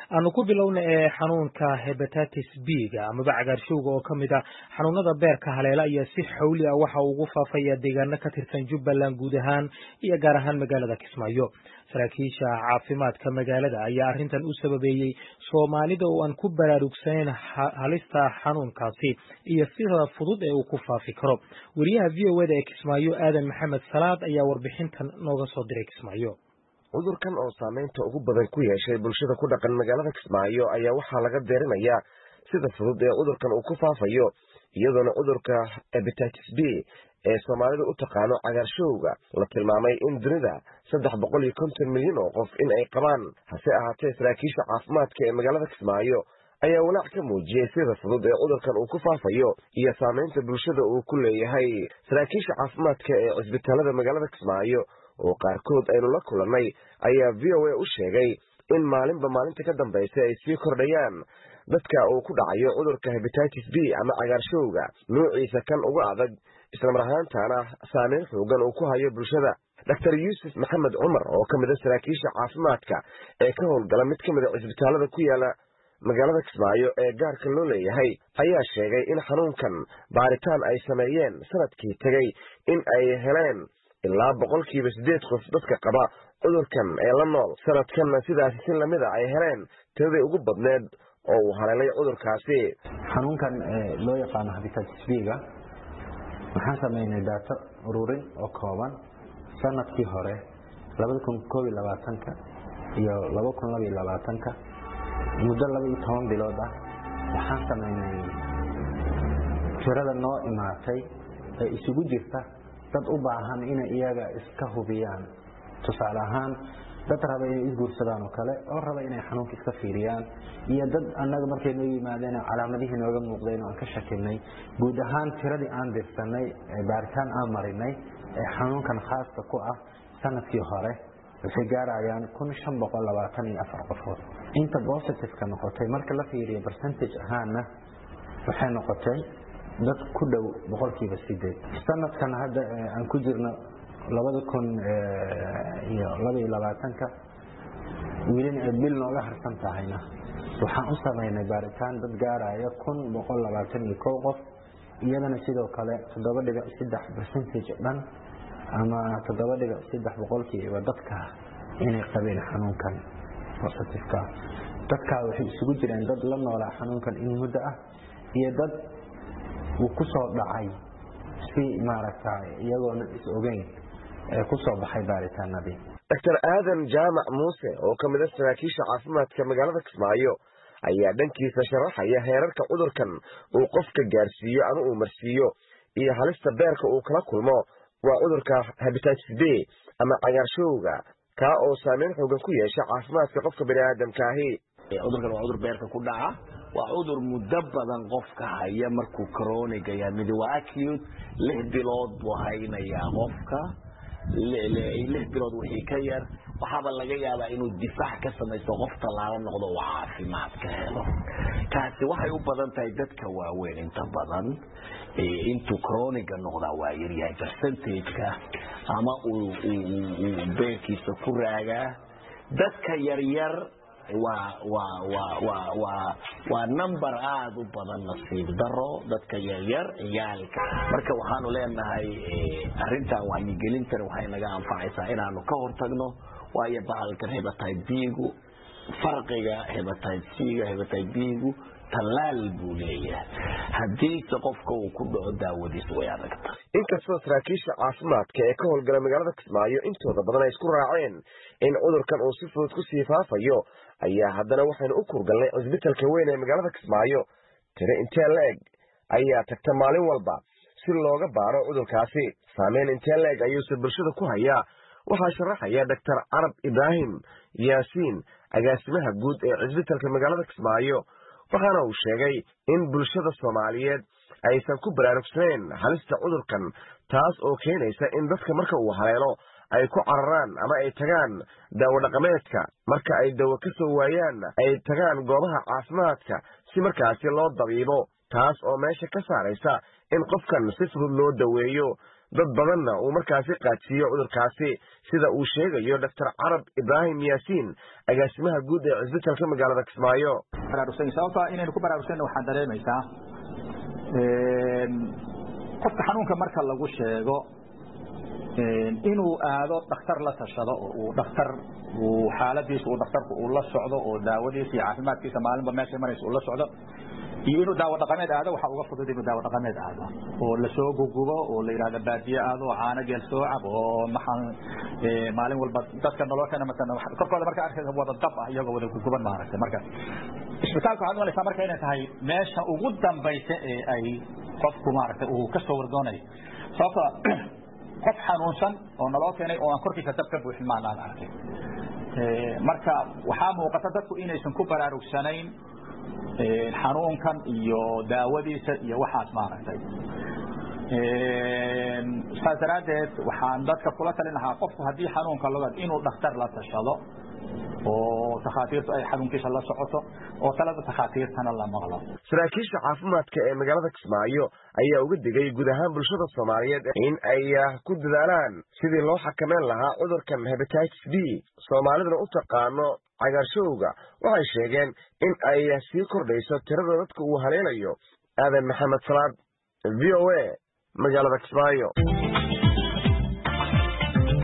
aanu ku bilowna xanuunka hepatitis B-ga ama cagaarshowga oo kamid ah xanuunada beerka haleela ayaa si xawli ah waxa uu ugu faafaya deegaano ka tirsan Jubbaland guud ahaan iyo gaar ahaan magaalada Kismaayo. Saraakiisha caafimaadka magaalada ayaa arrintan u sababeeyay Soomaalida oo aan ku baraarugsanayn halista xanuunkaasi iyo sida fudud ee uu ku faafi karo. Wariyaha VOA ee Kismaayo Aadan Maxamed Salaad ayaa warbixintan nooga soo diray Kismaayo. cudurkan oo saameynta ugu badan ku yeeshay bulshada ku dhaqan magaalada Kismaayo ayaa waxaa laga deerinayaa sida fudud ee cudurkan uu ku faafayo iyadoona cudurka hepatitis B ee Soomaalidu u taqaano cagaarshowga la tilmaamay in dunida 350 milyan oo qof in ay qabaan hase ahaatee saraakiisha caafimaadka ee magaalada Kismaayo ayaa walaac ka muujiyay sida fudud ee cudurkan uu ku faafayo iyo saameynta bulshada uu ku leeyahay. Saraakiisha caafimaadka ee cisbitaalada magaalada Kismaayo oo qaarkood aynu la kulannay ayaa VOA u sheegay in maalinba maalinta ka dambaysa ay sii kordhayaan dadka uu ku dhacayo cudurka hepatitis B ama cagaarshowga nuuciisa kan ugu adag isla ahaantaana saameyn xoogan uu ku hayo bulshada. Dr. Yuusuf Maxamed Cumar oo ka mid ah saraakiisha caafimaadka ee ka howlgala mid ka mid ah cisbitaalada ku yaala magaalada Kismaayo ee gaarka loo leeyahay ayaa sheegay in xanuunkan baaritaan ay sameeyeen sanadkii tagay in ay heleen ilaa 8% qof dadka qaba cudurkan ee la nool sanadkan sidaas si lamid ah ay heleen tiradii ugu badneed oo uu haleelay cudurkaasi. xanuunkan loo yaqaan hepatitis B-ga waxaan sameynay data ururin oo kooban sanadkii hore 2021 iyo 2022 muddo 12 bilood ah waxaan sameynay tirada noo imaatay ee isugu jirta dad u baahan in iyaga iska hubiyaan tusaale ahaan dad raba inay isguursadaan oo kale oo raba inay xanuunka iska fiiriyaan iyo dad annaga markay noo yimaadeen calaamadihii nooga muuqdeen oo aan ka shakinay guud ahaan tiradii aan dirsanay baaritaan aan marinay ee xanuunkan khaaska ku ah sanadkii hore waxay gaarayaan 1524 qofood. inta positive-ka noqotay marka la fiiriyo percentage ahaana waxay noqotay dad ku dhow 8%. sanadkan hadda aan ku jirno 2022 wiilin bil nooga harsan tahayna waxaan u sameynay baaritaan dad gaaraya 1121 qof iyadana sidoo kale 7.3% dhan ama 7.3% dadka inay qabeen xanuunkan positive-ka. dadka waxay isugu jireen dad la noolaa xanuunkan in muddo ah iyo dad uu ku soo dhacay si maaragtay iyagoona is ogeyn ku soo baxay baaritaanadii. Dr. Aadan Jaamac Muuse oo ka mid ah saraakiisha caafimaadka magaalada Kismaayo ayaa dhankiisa sharaxaya heerarka cudurkan uu qofka gaarsiiyo ama uu marsiiyo iyo halista beerka uu kala kulmo waa cudurka hepatitis B ama cagaarshowga ka oo saameyn xoogan ku yeesha caafimaadka qofka bini'aadamka ahi. cudurkan waa cudur beerka ku dhaca waa cudur muddo badan qofka haya markuu chronic yahay mid waa acute 6 bilood buu haynayaa qofka 6 bilood wixii ka yar waxaaba laga yaabaa inuu difaac ka samaysto qof tallaalo noqdo oo caafimaad ka helo. kaasi waxay u badan tahay dadka waaweyn inta badan intuu chronic noqdaa waa yaryahay percentage-ka ama uu beerkiisa ku raagaa. dadka yaryar waa number aad u badan nasiib daro dadka yaryar ciyaalka. marka waxaanu leenahay arrintan wacyigelintan waxay naga anfacaysaa inaanu ka hortagno waayo bahalkan hepatitis B-gu farqiga hepatitis C-ga hepatitis B-gu talaal buu leeyahay haddiise qofka uu ku dhaco daawadiisa way adagta. inkastoo saraakiisha caafimaadka ee ka howlgala magaalada Kismaayo intooda badan ay isku raaceen in cudurkan uu si fudud ku sii faafayo ayaa haddana waxaynu u kurgalnay cisbitaalka weyn ee magaalada Kismaayo tiro intee la-eg ayaa tagta maalin walba si looga baaro cudurkaasi. saameyn intee la-eg ayuuse bulshada ku hayaa waxaa sharaxaya Dr. Arab Ibrahim Yaasiin agaasimaha guud ee cisbitaalka magaalada Kismaayo waxaana uu sheegay in bulshada Soomaaliyeed aysan ku baraarugsanayn halista cudurkan taas oo keenaysa in dadka marka uu haleelo ay ku cararaan ama ay tagaan daawo dhaqameedka marka ay dawo ka soo waayaan ay tagaan goobaha caafimaadka si markaasi loo dabiibo taas oo meesha ka saaraysa in qofkan si fudud loo daweeyo dad badanna uu markaasi qaadsiiyo cudurkaasi sida uu sheegayo Dr. Carab Ibrahim Yaasiin agaasimaha guud ee cisbitaalka magaalada Kismaayo. sababtoo inaynu ku baraarugsan waxaan dareemaysaa qofka xanuunka marka lagu sheego inuu aado dhakhtar la tashado oo uu dhakhtar uu xaaladiisa uu dhakhtarku uu la socdo oo daawadiisa iyo caafimaadkiisa maalinba meesha maraysa uu la socdo iyo inuu daawo dhaqameed aado waxa uga fudud inuu daawo dhaqameed aado oo la soo gugubo oo la yiraahdo baadiye aado caana geel soo cab oo maxan maalin walba dadka noloshana مثلا korkooda marka arkaysa wada dab ah iyagoo wada guguban maaragtay marka isbitaalku waxaan walaashaa marka inay tahay meesha ugu dambaysa ee ay qofku maaragtay uu ka soo wardoonayo sababtoo qof xanuunsan oo naloo keenay oo aan korkiisa dab ka buuxin maanaan arkay marka waxaa muuqata dadku inaysan ku baraarugsanayn xanuunkan iyo daawadiisa iyo waxaas maaragtay saasaraadeed waxaan dadka kula talinahaa qofku haddii xanuunka logad inuu dhakhtar la tashado oo takhaatiirtu ay xanuunkiisa la socoto oo talada takhaatiirtana la maqlo. saraakiisha caafimaadka ee magaalada Kismaayo ayaa uga digay guud ahaan bulshada Soomaaliyeed in ay ku dadaalaan sidii loo xakameyn lahaa cudurkan hepatitis B Soomaaliduna u taqaano cagaarshowga. waxay sheegeen in ay sii kordhayso tirada dadka uu haleelayo. Aadan Maxamed Salaad, VOA, magaalada Kismaayo.